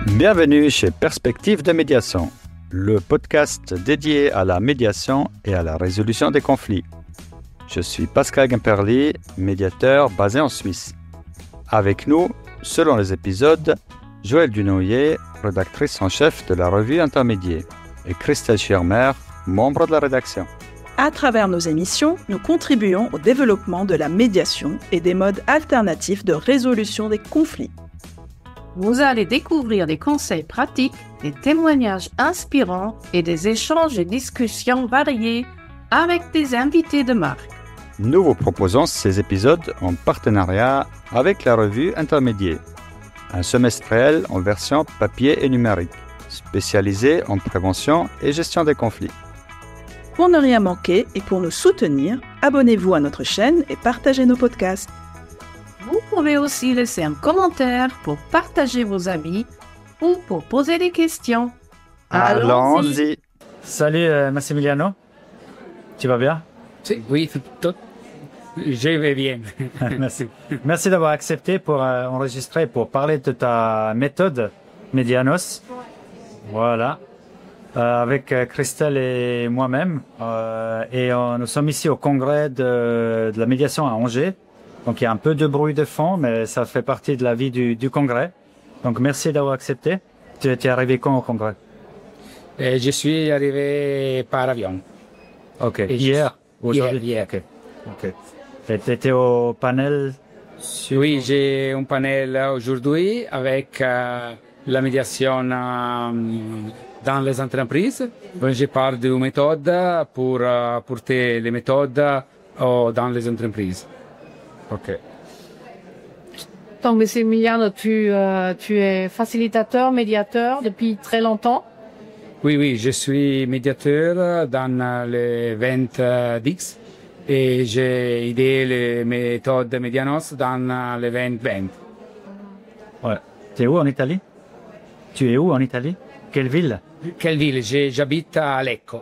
Bienvenue chez Perspective de médiation, le podcast dédié à la médiation et à la résolution des conflits. Je suis Pascal Guimperly, médiateur basé en Suisse. Avec nous, selon les épisodes, Joëlle Dunoyer, rédactrice en chef de la revue Intermédiaire, et Christelle Schirmer, membre de la rédaction. À travers nos émissions, nous contribuons au développement de la médiation et des modes alternatifs de résolution des conflits. Vous allez découvrir des conseils pratiques, des témoignages inspirants et des échanges et discussions variés avec des invités de marque. Nous vous proposons ces épisodes en partenariat avec la revue Intermédiaire, un semestriel en version papier et numérique, spécialisé en prévention et gestion des conflits. Pour ne rien manquer et pour nous soutenir, abonnez-vous à notre chaîne et partagez nos podcasts. Vous pouvez aussi laisser un commentaire pour partager vos avis ou pour poser des questions. Allons-y. Salut Massimiliano, tu vas bien? Oui, je vais bien. Merci. Merci d'avoir accepté pour enregistrer, pour parler de ta méthode Medianos. Voilà. Avec Christelle et moi-même. Nous sommes ici au congrès de la médiation à Angers. Donc il y a un peu de bruit de fond, mais ça fait partie de la vie du congrès. Donc merci d'avoir accepté. Tu es arrivé quand au congrès? Je suis arrivé par avion. Ok. Hier? Hier. Ok. Et tu étais au panel Oui, j'ai un panel aujourd'hui avec la médiation dans les entreprises. Je parle de méthodes pour porter les méthodes dans les entreprises. Ok. Donc, M. Emiliano, tu es facilitateur, médiateur depuis très longtemps. Oui, je suis médiateur dans l'événement DIX et j'ai aidé les méthodes Medianos dans l'événement 20. Ouais. Tu es où en Italie? Tu es où en Italie? Quelle ville? Quelle ville? J'habite à Lecco,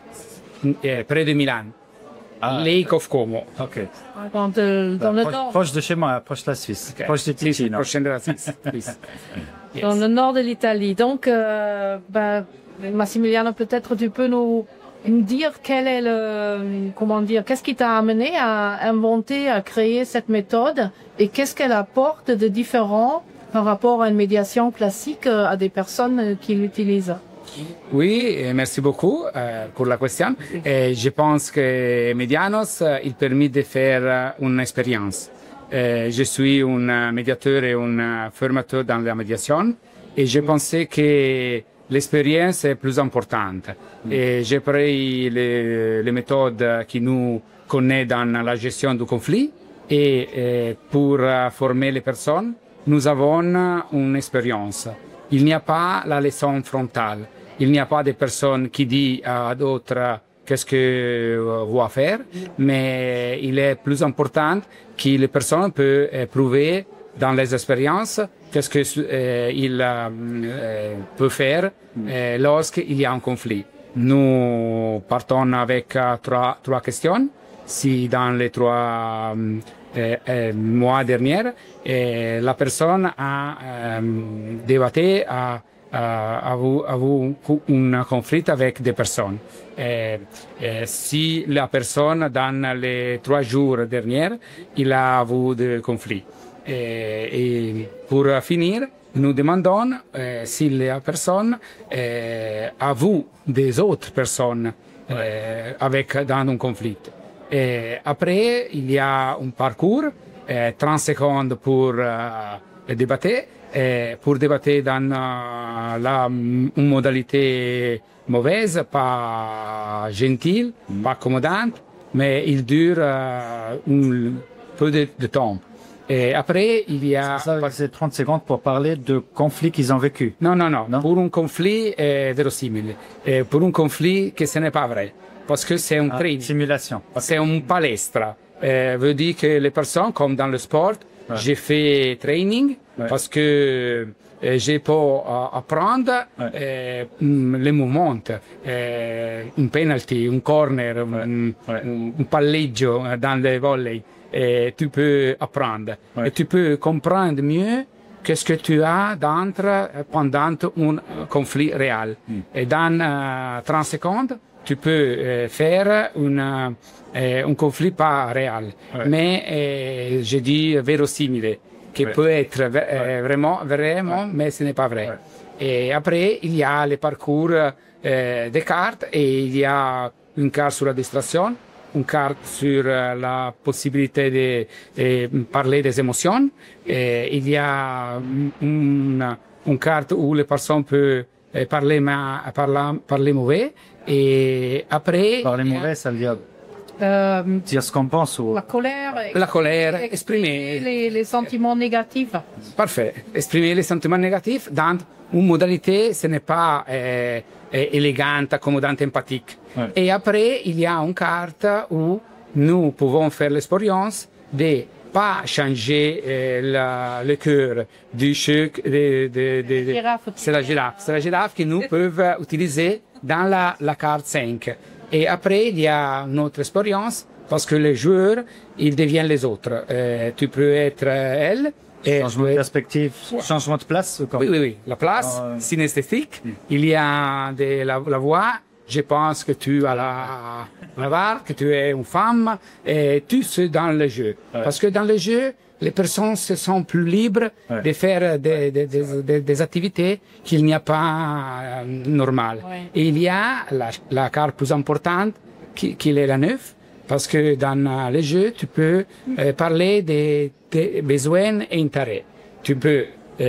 près de Milan. Lake of Como. Ok. Dans le nord. Proche de chez moi, proche de la Suisse. Okay. Proche de Ticino. Prochaine de la Suisse. Yes. Dans le nord de l'Italie. Donc, Massimiliano, peut-être tu peux nous dire quel est qu'est-ce qui t'a amené à inventer, à créer cette méthode et qu'est-ce qu'elle apporte de différent par rapport à une médiation classique à des personnes qui l'utilisent? Oui, merci beaucoup pour la question. Je pense que Medianos, il permet de faire une expérience. Je suis un médiateur et un formateur dans la médiation et je pensais que l'expérience est plus importante. Et j'ai pris les méthodes que nous connaissons dans la gestion du conflit et pour former les personnes, nous avons une expérience. Il n'y a pas la leçon frontale. Il n'y a pas de personne qui dit à d'autres qu'est-ce que doit faire, mais il est plus important que les personnes peuvent éprouver dans les expériences qu'est-ce qu'il peut faire lorsqu'il y a un conflit. Nous partons avec trois questions. Si dans les 3 mois derniers, la personne a débattu, a eu un conflit avec des personnes. Si la personne, dans les 3 jours derniers, il a eu des conflits. Et pour finir, nous demandons si la personne a vu des autres personnes dans un conflit. Et après, il y a un parcours, 30 secondes pour débattre, pour débattre dans une modalité mauvaise, pas gentille, pas accommodante, mais il dure un peu de temps. Et après, il y a... C'est 30 secondes pour parler de conflits qu'ils ont vécu. Non. Pour un conflit vérosimile. Pour un conflit que ce n'est pas vrai. Parce que c'est un training. Simulation. C'est une palestra. Veut dire que les personnes, comme dans le sport, j'ai fait training parce que je peux apprendre les mouvements, un penalty, un corner, un palleggio dans le volley. Tu peux apprendre. Et tu peux comprendre mieux qu'est-ce que tu as pendant un conflit réel. Et dans 30 secondes, tu peux faire un conflit pas réel, mais je dis vérossimile, qui peut être vraiment, mais ce n'est pas vrai. Et après, il y a le parcours des cartes et il y a une carte sur la distraction, une carte sur la possibilité de parler des émotions. Et il y a une carte où les personnes peuvent parler mauvais. Et après... Parler mauvais, ça veut dire dire ce qu'on pense ou... La colère, exprimer les sentiments négatifs. Parfait. Exprimer les sentiments négatifs dans une modalité, ce n'est pas élégante, accommodante, empathique. Et après, il y a une carte où nous pouvons faire l'expérience de pas changer le cœur du choc. C'est la girafe. C'est la girafe que nous pouvons utiliser dans la carte 5. Et après, il y a une autre expérience parce que les joueurs, ils deviennent les autres. Tu peux être elle. Changement de perspective, changement de place. Oui. La place synesthétique. Il y a la voix. Je pense que tu as la barre, que tu es une femme, et tout c'est dans le jeu. Parce que dans le jeu, les personnes se sentent plus libres de faire des activités qu'il n'y a pas normales. Et il y a la carte plus importante, qui est la 9, parce que dans le jeu, tu peux parler des besoins et intérêts. Tu peux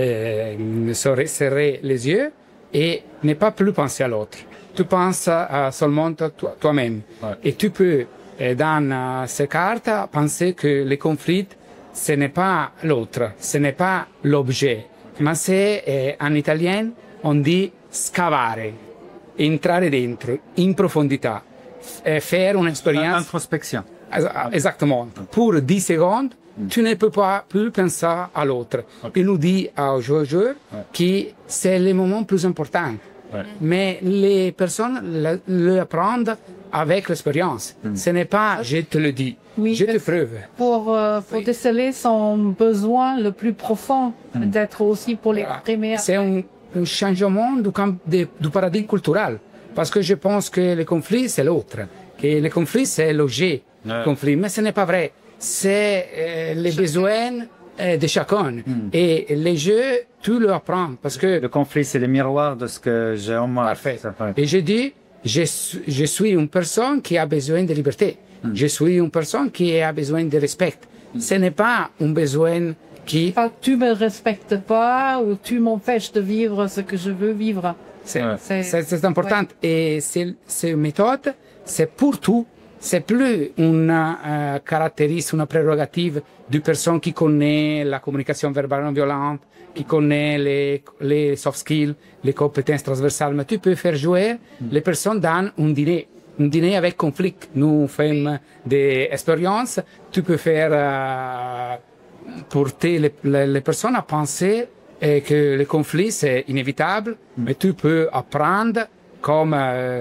serrer les yeux et ne pas plus penser à l'autre. Tu penses seulement toi-même. Et tu peux, dans ces cartes, penser que les conflits, ce n'est pas l'autre, ce n'est pas l'objet, mais c'est, en italien, on dit scavare, entrare dentro, in profondità, faire une expérience. Introspection. Exactement. Pour 10 secondes, tu ne peux pas plus penser à l'autre. Il nous dit aux joueurs que c'est le moment plus important. Mais les personnes l'apprennent avec l'expérience. Ce n'est pas je te le dis, je te prouve. Pour déceler son besoin le plus profond, peut-être aussi pour l'exprimer. C'est un changement du paradigme culturel. Parce que je pense que le conflit, c'est l'autre. Que le conflit, c'est l'objet du conflit. Mais ce n'est pas vrai. C'est les besoins de chacun. Et les jeux, tu le apprends parce que... Le conflit, c'est le miroir de ce que j'ai en moi. Parfait. Et je dis, je suis une personne qui a besoin de liberté. Je suis une personne qui a besoin de respect. Ce n'est pas un besoin qui... Tu me respectes pas ou tu m'empêches de vivre ce que je veux vivre. C'est important. Et cette méthode, c'est pour tout. C'est plus une caractéristique, une prérogative d'une personne qui connaît la communication verbale non violente, qui connaît les soft skills, les compétences transversales. Mais tu peux faire jouer les personnes dans un dîner avec conflit. Nous faisons des expériences. Tu peux faire porter les personnes à penser que le conflit c'est inévitable, mais tu peux apprendre comme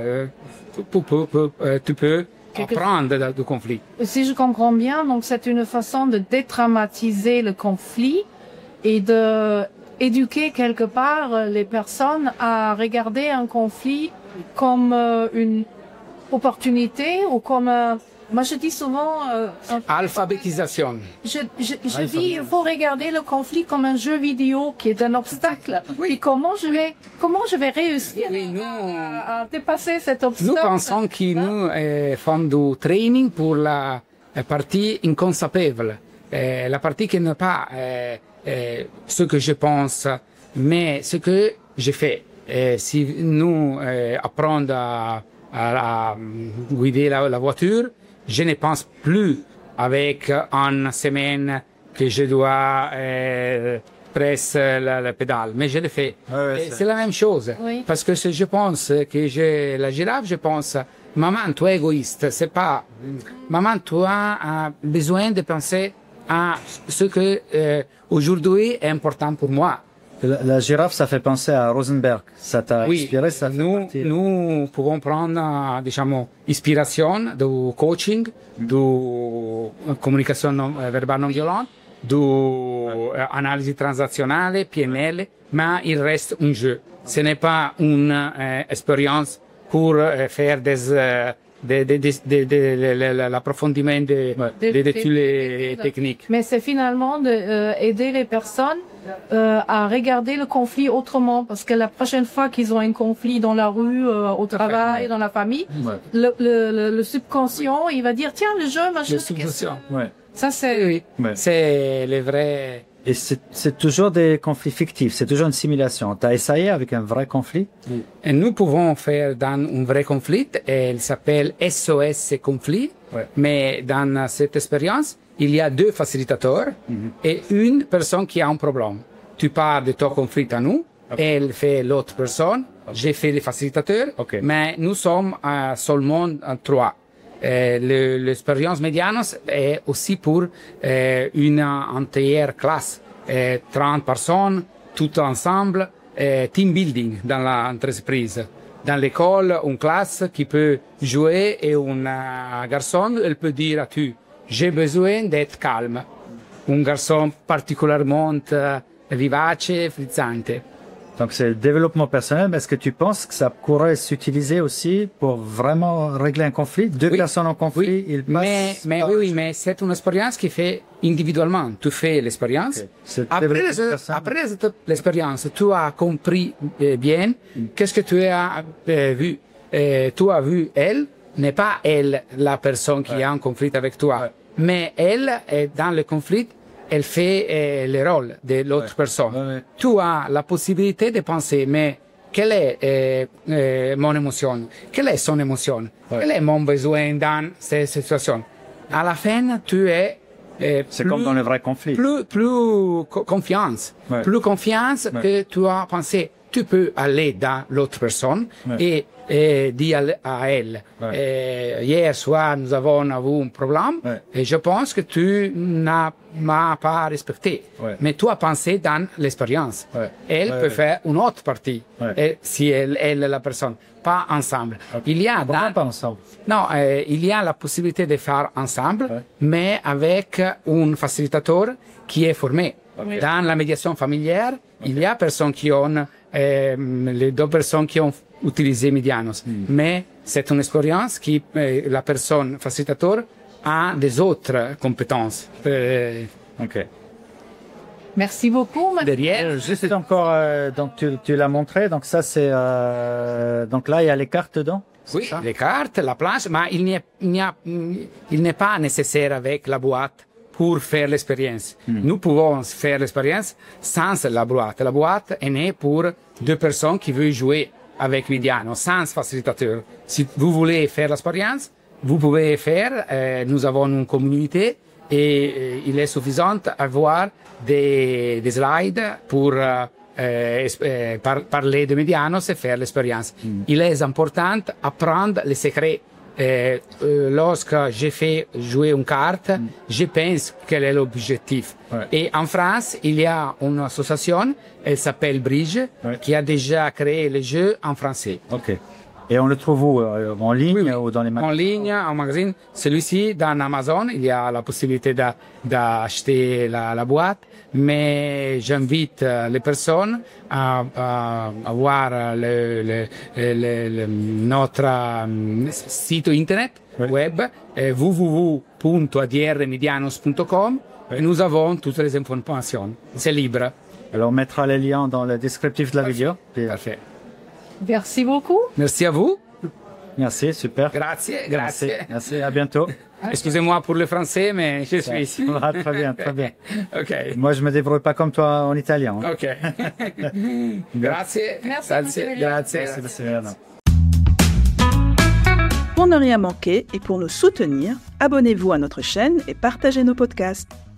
tu peux apprendre du conflit. Si je comprends bien, donc c'est une façon de dédramatiser le conflit et de éduquer quelque part les personnes à regarder un conflit comme une opportunité ou comme moi je dis souvent alphabétisation. Je dis il faut regarder le conflit comme un jeu vidéo qui est un obstacle. Et comment je vais réussir à dépasser cet obstacle. Nous pensons que nous faisons du training pour la partie inconsapevole, la partie qui n'est pas ce que je pense, mais ce que je fais. Si nous apprenons à guider la voiture, je ne pense plus avec une semaine que je dois presser la pédale, mais je le fais. C'est la même chose. Oui. Parce que si je pense que j'ai la girafe, je pense, maman, tu es égoïste. C'est pas, maman, tu as besoin de penser à ce que aujourd'hui est important pour moi. La girafe, ça fait penser à Rosenberg. Ça t'a inspiré, ça? Nous pouvons prendre, diciamo, inspiration du coaching, de communication verbale non violente, analisi transazionale, PNL, mais il reste un jeu. Ce n'est pas une expérience pour faire l'approfondissement de toutes les techniques. Mais c'est finalement d'aider les personnes à regarder le conflit autrement, parce que la prochaine fois qu'ils ont un conflit dans la rue, au travail, dans la famille, le subconscient, il va dire tiens, le jeu, machin. Le subconscient. Ouais. Ça c'est c'est le vrai. Et c'est toujours des conflits fictifs, c'est toujours une simulation. Tu as essayé avec un vrai conflit? Et nous pouvons faire dans un vrai conflit, et il s'appelle SOS conflit, mais dans cette expérience, il y a 2 facilitateurs et une personne qui a un problème. Tu parles de ton conflit à nous, elle fait l'autre personne, j'ai fait le facilitateur, mais nous sommes seulement 3. L'expérience Medianos est aussi pour une entière classe, 30 personnes, tout ensemble, team building dans l'entreprise. Dans l'école, une classe qui peut jouer et un garçon, elle peut dire à tu, j'ai besoin d'être calme. Un garçon particulièrement vivace, frizzante. Donc c'est le développement personnel, mais est-ce que tu penses que ça pourrait s'utiliser aussi pour vraiment régler un conflit? 2 personnes en conflit, ils passent... Mais c'est une expérience qui fait individuellement. Tu fais l'expérience. Après l'expérience, tu as compris bien qu'est-ce que tu as vu. Tu as vu elle, n'est pas elle la personne qui a un conflit avec toi, mais elle est dans le conflit. Elle fait le rôle de l'autre personne. Tu as la possibilité de penser, mais quelle est mon émotion? Quelle est son émotion? Quel est mon besoin dans cette situation? À la fin, tu es c'est comme dans le vrai conflit. Plus confiance. Plus confiance que tu as pensé. Tu peux aller dans l'autre personne et dire à elle, hier soir, nous avons eu un problème et je pense que tu n'as pas respecté. Mais tu as pensé dans l'expérience. Elle peut faire une autre partie, et si elle est la personne. Pas ensemble. Il y a pas ensemble? Non, il y a la possibilité de faire ensemble, mais avec un facilitateur qui est formé. Dans la médiation familière, il y a personnes qui ont les 2 personnes qui ont utilisé Medianos. Mais c'est une expérience qui la personne facilitateur a des autres compétences. Merci beaucoup. Derrière, juste encore, donc tu l'as montré. Donc ça c'est donc là il y a les cartes dedans. Oui, les cartes, la planche, mais il n'est pas nécessaire avec la boîte pour faire l'expérience. Nous pouvons faire l'expérience sans la boîte. La boîte est née pour 2 personnes qui veulent jouer avec Medianos, sans facilitateur. Si vous voulez faire l'expérience, vous pouvez faire. Nous avons une communauté et il est suffisant d'avoir des slides pour parler de Medianos et faire l'expérience. Il est important d'apprendre les secrets. Lorsque j'ai fait jouer une carte, je pense quel est l'objectif. Et en France, il y a une association, elle s'appelle Bridge, qui a déjà créé le jeu en français. Et on le trouve où? En ligne ou dans les magasins? En ligne, en magazine. Celui-ci, dans Amazon, il y a la possibilité d'acheter la boîte, mais j'invite les personnes à voir notre site internet web www.adrmedianos.com et nous avons toutes les informations. C'est libre. Alors on mettra les liens dans le descriptif de la vidéo. Parfait. Merci beaucoup. Merci à vous. Merci, super. Grazie. Merci, à bientôt. Excusez-moi pour le français, mais je suis ici. Très bien. Ok. Moi, je me débrouille pas comme toi en italien. Ok. Grazie. Grazie. Pour ne rien manquer et pour nous soutenir, abonnez-vous à notre chaîne et partagez nos podcasts.